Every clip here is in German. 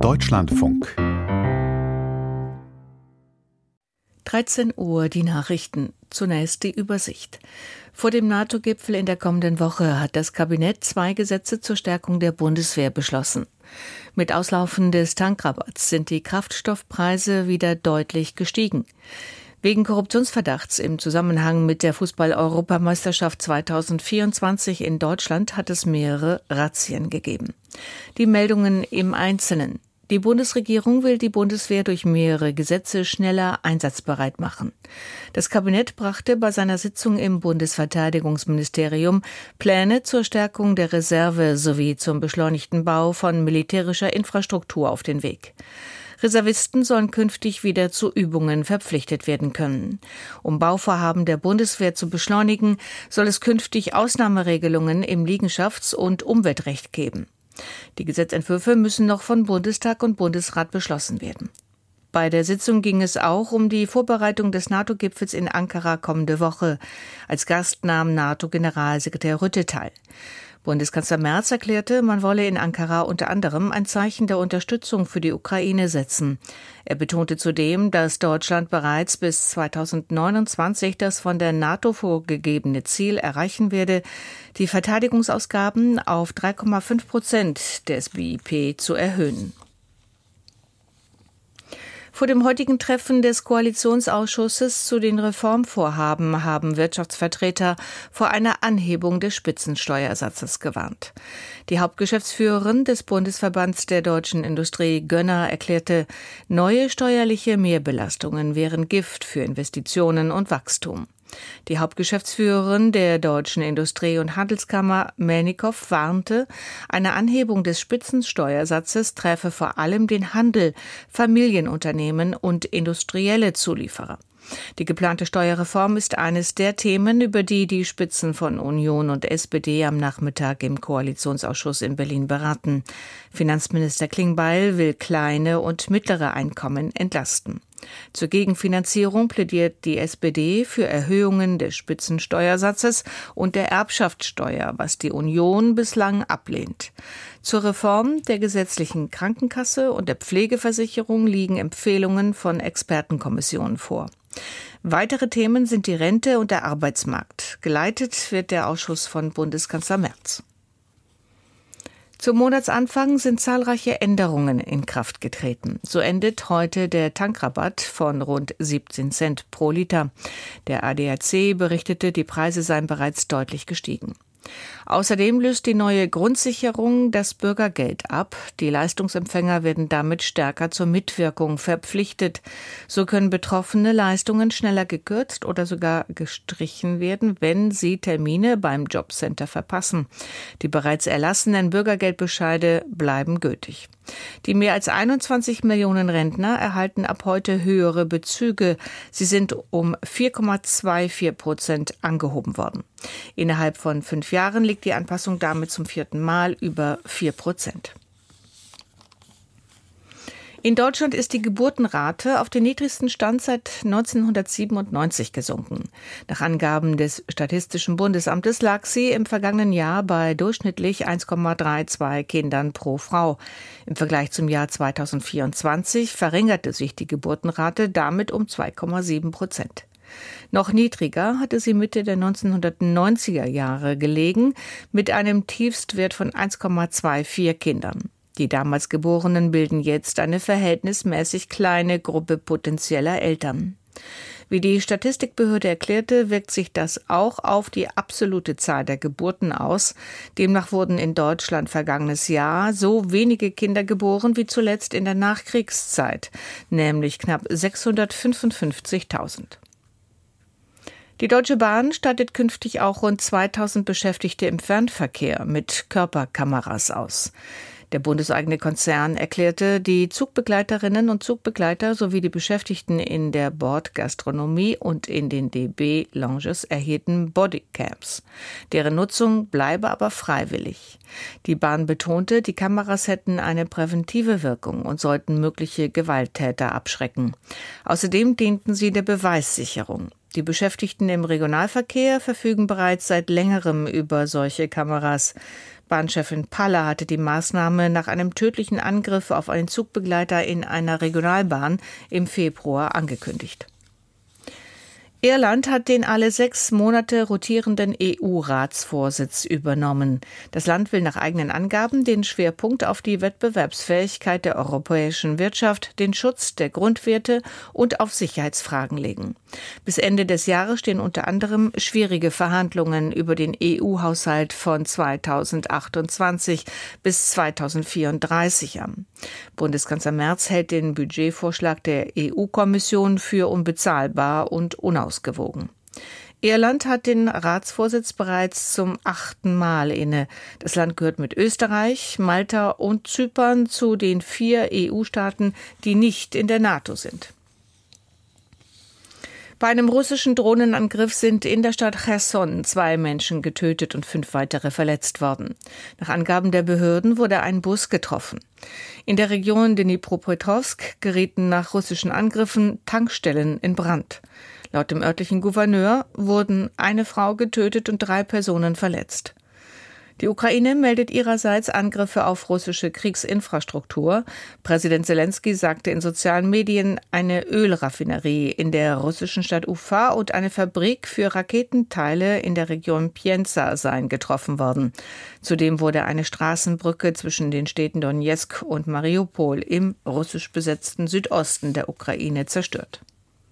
Deutschlandfunk. 13 Uhr die Nachrichten. Zunächst die Übersicht. Vor dem NATO-Gipfel in der kommenden Woche hat das Kabinett 2 Gesetze zur Stärkung der Bundeswehr beschlossen. Mit Auslaufen des Tankrabatts sind die Kraftstoffpreise wieder deutlich gestiegen. Wegen Korruptionsverdachts im Zusammenhang mit der Fußball-Europameisterschaft 2024 in Deutschland hat es mehrere Razzien gegeben. Die Meldungen im Einzelnen. Die Bundesregierung will die Bundeswehr durch mehrere Gesetze schneller einsatzbereit machen. Das Kabinett brachte bei seiner Sitzung im Bundesverteidigungsministerium Pläne zur Stärkung der Reserve sowie zum beschleunigten Bau von militärischer Infrastruktur auf den Weg. Reservisten sollen künftig wieder zu Übungen verpflichtet werden können. Um Bauvorhaben der Bundeswehr zu beschleunigen, soll es künftig Ausnahmeregelungen im Liegenschafts- und Umweltrecht geben. Die Gesetzentwürfe müssen noch von Bundestag und Bundesrat beschlossen werden. Bei der Sitzung ging es auch um die Vorbereitung des NATO-Gipfels in Ankara kommende Woche. Als Gast nahm NATO-Generalsekretär Rutte teil. Bundeskanzler Merz erklärte, man wolle in Ankara unter anderem ein Zeichen der Unterstützung für die Ukraine setzen. Er betonte zudem, dass Deutschland bereits bis 2029 das von der NATO vorgegebene Ziel erreichen werde, die Verteidigungsausgaben auf 3,5% des BIP zu erhöhen. Vor dem heutigen Treffen des Koalitionsausschusses zu den Reformvorhaben haben Wirtschaftsvertreter vor einer Anhebung des Spitzensteuersatzes gewarnt. Die Hauptgeschäftsführerin des Bundesverbands der deutschen Industrie, Gönner, erklärte, neue steuerliche Mehrbelastungen wären Gift für Investitionen und Wachstum. Die Hauptgeschäftsführerin der Deutschen Industrie- und Handelskammer, Melnikow, warnte, eine Anhebung des Spitzensteuersatzes träfe vor allem den Handel, Familienunternehmen und industrielle Zulieferer. Die geplante Steuerreform ist eines der Themen, über die die Spitzen von Union und SPD am Nachmittag im Koalitionsausschuss in Berlin beraten. Finanzminister Klingbeil will kleine und mittlere Einkommen entlasten. Zur Gegenfinanzierung plädiert die SPD für Erhöhungen des Spitzensteuersatzes und der Erbschaftssteuer, was die Union bislang ablehnt. Zur Reform der gesetzlichen Krankenkasse und der Pflegeversicherung liegen Empfehlungen von Expertenkommissionen vor. Weitere Themen sind die Rente und der Arbeitsmarkt. Geleitet wird der Ausschuss von Bundeskanzler Merz. Zum Monatsanfang sind zahlreiche Änderungen in Kraft getreten. So endet heute der Tankrabatt von rund 17 Cent pro Liter. Der ADAC berichtete, die Preise seien bereits deutlich gestiegen. Außerdem löst die neue Grundsicherung das Bürgergeld ab. Die Leistungsempfänger werden damit stärker zur Mitwirkung verpflichtet. So können betroffene Leistungen schneller gekürzt oder sogar gestrichen werden, wenn sie Termine beim Jobcenter verpassen. Die bereits erlassenen Bürgergeldbescheide bleiben gültig. Die mehr als 21 Millionen Rentner erhalten ab heute höhere Bezüge. Sie sind um 4,24% angehoben worden. Innerhalb von 5 Jahren liegt die Anpassung damit zum 4. Mal über 4%. In Deutschland ist die Geburtenrate auf den niedrigsten Stand seit 1997 gesunken. Nach Angaben des Statistischen Bundesamtes lag sie im vergangenen Jahr bei durchschnittlich 1,32 Kindern pro Frau. Im Vergleich zum Jahr 2024 verringerte sich die Geburtenrate damit um 2,7%. Noch niedriger hatte sie Mitte der 1990er Jahre gelegen, mit einem Tiefstwert von 1,24 Kindern. Die damals Geborenen bilden jetzt eine verhältnismäßig kleine Gruppe potenzieller Eltern. Wie die Statistikbehörde erklärte, wirkt sich das auch auf die absolute Zahl der Geburten aus. Demnach wurden in Deutschland vergangenes Jahr so wenige Kinder geboren wie zuletzt in der Nachkriegszeit, nämlich knapp 655.000. Die Deutsche Bahn stattet künftig auch rund 2000 Beschäftigte im Fernverkehr mit Körperkameras aus. Der bundeseigene Konzern erklärte, die Zugbegleiterinnen und Zugbegleiter sowie die Beschäftigten in der Bordgastronomie und in den DB-Lounges erhielten Bodycams. Deren Nutzung bleibe aber freiwillig. Die Bahn betonte, die Kameras hätten eine präventive Wirkung und sollten mögliche Gewalttäter abschrecken. Außerdem dienten sie der Beweissicherung. Die Beschäftigten im Regionalverkehr verfügen bereits seit längerem über solche Kameras. Bahnchefin Paller hatte die Maßnahme nach einem tödlichen Angriff auf einen Zugbegleiter in einer Regionalbahn im Februar angekündigt. Irland hat den alle 6 Monate rotierenden EU-Ratsvorsitz übernommen. Das Land will nach eigenen Angaben den Schwerpunkt auf die Wettbewerbsfähigkeit der europäischen Wirtschaft, den Schutz der Grundwerte und auf Sicherheitsfragen legen. Bis Ende des Jahres stehen unter anderem schwierige Verhandlungen über den EU-Haushalt von 2028 bis 2034 an. Bundeskanzler Merz hält den Budgetvorschlag der EU-Kommission für unbezahlbar und unausgewogen. Irland hat den Ratsvorsitz bereits zum 8. Mal inne. Das Land gehört mit Österreich, Malta und Zypern zu den 4 EU-Staaten, die nicht in der NATO sind. Bei einem russischen Drohnenangriff sind in der Stadt Cherson 2 Menschen getötet und 5 weitere verletzt worden. Nach Angaben der Behörden wurde ein Bus getroffen. In der Region Dnipropetrovsk gerieten nach russischen Angriffen Tankstellen in Brand. Laut dem örtlichen Gouverneur wurden eine Frau getötet und 3 Personen verletzt. Die Ukraine meldet ihrerseits Angriffe auf russische Kriegsinfrastruktur. Präsident Selenskyj sagte in sozialen Medien, eine Ölraffinerie in der russischen Stadt Ufa und eine Fabrik für Raketenteile in der Region Pienza seien getroffen worden. Zudem wurde eine Straßenbrücke zwischen den Städten Donezk und Mariupol im russisch besetzten Südosten der Ukraine zerstört.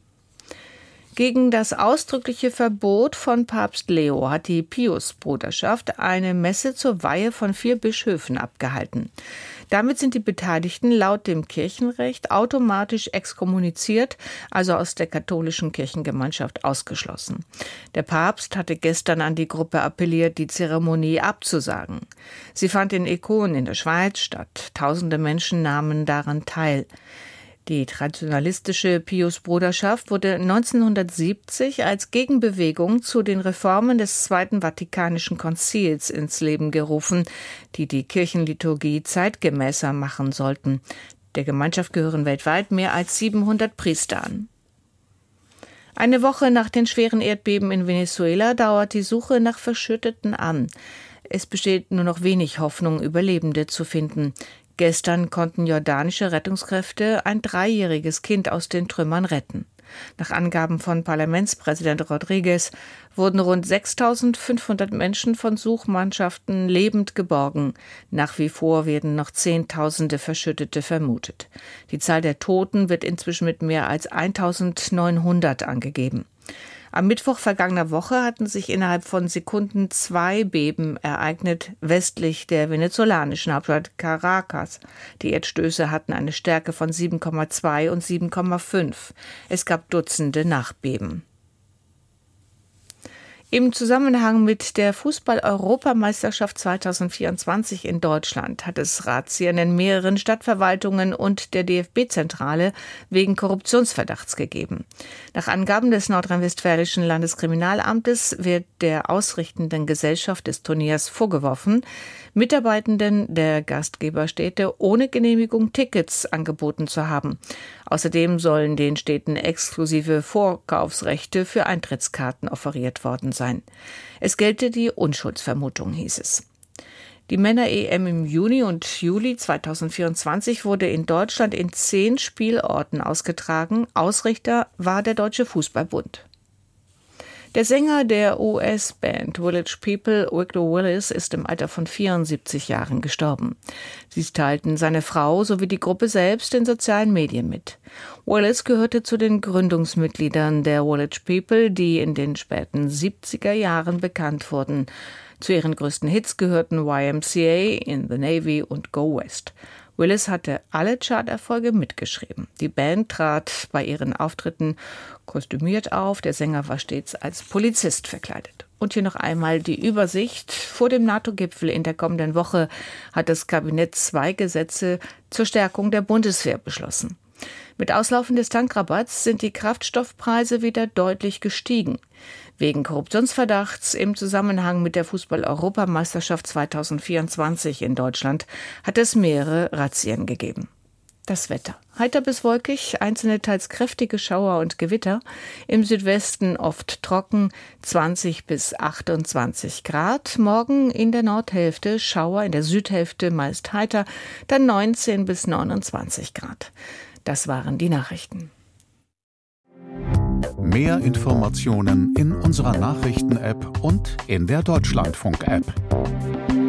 Gegen das ausdrückliche Verbot von Papst Leo hat die Pius-Bruderschaft eine Messe zur Weihe von 4 Bischöfen abgehalten. Damit sind die Beteiligten laut dem Kirchenrecht automatisch exkommuniziert, also aus der katholischen Kirchengemeinschaft ausgeschlossen. Der Papst hatte gestern an die Gruppe appelliert, die Zeremonie abzusagen. Sie fand in Econ in der Schweiz statt. Tausende Menschen nahmen daran teil. Die traditionalistische Pius-Bruderschaft wurde 1970 als Gegenbewegung zu den Reformen des Zweiten Vatikanischen Konzils ins Leben gerufen, die die Kirchenliturgie zeitgemäßer machen sollten. Der Gemeinschaft gehören weltweit mehr als 700 Priester an. Eine Woche nach den schweren Erdbeben in Venezuela dauert die Suche nach Verschütteten an. Es besteht nur noch wenig Hoffnung, Überlebende zu finden. Gestern konnten jordanische Rettungskräfte ein 3-jähriges Kind aus den Trümmern retten. Nach Angaben von Parlamentspräsident Rodriguez wurden rund 6.500 Menschen von Suchmannschaften lebend geborgen. Nach wie vor werden noch Zehntausende Verschüttete vermutet. Die Zahl der Toten wird inzwischen mit mehr als 1.900 angegeben. Am Mittwoch vergangener Woche hatten sich innerhalb von Sekunden 2 Beben ereignet, westlich der venezolanischen Hauptstadt Caracas. Die Erdstöße hatten eine Stärke von 7,2 und 7,5. Es gab Dutzende Nachbeben. Im Zusammenhang mit der Fußball-Europameisterschaft 2024 in Deutschland hat es Razzien in mehreren Stadtverwaltungen und der DFB-Zentrale wegen Korruptionsverdachts gegeben. Nach Angaben des nordrhein-westfälischen Landeskriminalamtes wird der ausrichtenden Gesellschaft des Turniers vorgeworfen, Mitarbeitenden der Gastgeberstädte ohne Genehmigung Tickets angeboten zu haben. Außerdem sollen den Städten exklusive Vorkaufsrechte für Eintrittskarten offeriert worden sein. Es gelte die Unschuldsvermutung, hieß es. Die Männer-EM im Juni und Juli 2024 wurde in Deutschland in 10 Spielorten ausgetragen. Ausrichter war der Deutsche Fußballbund. Der Sänger der US-Band Village People, Victor Willis, ist im Alter von 74 Jahren gestorben. Sie teilten seine Frau sowie die Gruppe selbst in sozialen Medien mit. Willis gehörte zu den Gründungsmitgliedern der Village People, die in den späten 70er Jahren bekannt wurden. Zu ihren größten Hits gehörten YMCA, In the Navy und Go West. Willis hatte alle Charterfolge mitgeschrieben. Die Band trat bei ihren Auftritten kostümiert auf. Der Sänger war stets als Polizist verkleidet. Und hier noch einmal die Übersicht. Vor dem NATO-Gipfel in der kommenden Woche hat das Kabinett 2 Gesetze zur Stärkung der Bundeswehr beschlossen. Mit Auslaufen des Tankrabatts sind die Kraftstoffpreise wieder deutlich gestiegen. Wegen Korruptionsverdachts im Zusammenhang mit der Fußball-Europameisterschaft 2024 in Deutschland hat es mehrere Razzien gegeben. Das Wetter. Heiter bis wolkig, einzelne teils kräftige Schauer und Gewitter. Im Südwesten oft trocken, 20 bis 28 Grad. Morgen in der Nordhälfte Schauer, in der Südhälfte meist heiter, dann 19 bis 29 Grad. Das waren die Nachrichten. Mehr Informationen in unserer Nachrichten-App und in der Deutschlandfunk-App.